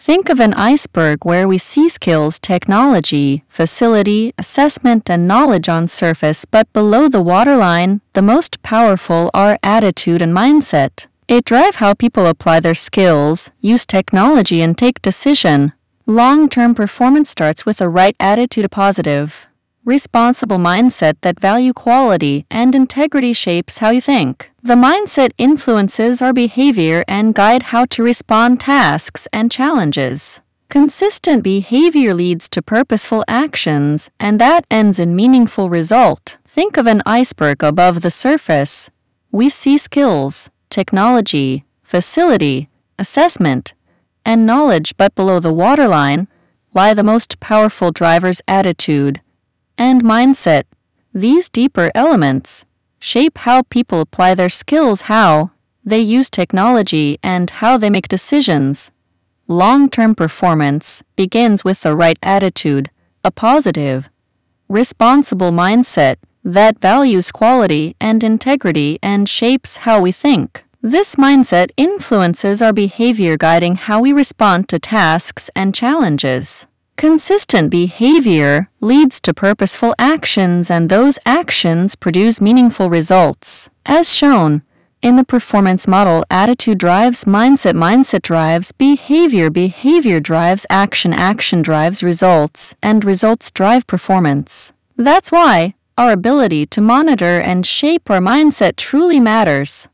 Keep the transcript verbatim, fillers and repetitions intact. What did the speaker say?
Think of an iceberg where we see skills, technology, facility, assessment, and knowledge on surface, but below the waterline, the most powerful are attitude and mindset. It drive how people apply their skills, use technology, and take decision. Long-term performance starts with a right attitude, a positive, responsible mindset that value quality and integrity shapes how you think. The mindset influences our behavior and guide how to respond to tasks and challenges. Consistent behavior leads to purposeful actions, and that ends in meaningful result. Think of an iceberg. Above the surface, we see skills, technology, facility, assessment, and knowledge, but below the waterline lie the most powerful drivers, attitude and mindset. These deeper elements shape how people apply their skills, how they use technology, and how they make decisions. Long-term performance begins with the right attitude, a positive, responsible mindset that values quality and integrity and shapes how we think. This mindset influences our behavior, guiding how we respond to tasks and challenges. Consistent behavior leads to purposeful actions, and those actions produce meaningful results. As shown in the performance model, attitude drives mindset, mindset drives behavior, behavior drives action, action drives results, and results drive performance. That's why our ability to monitor and shape our mindset truly matters.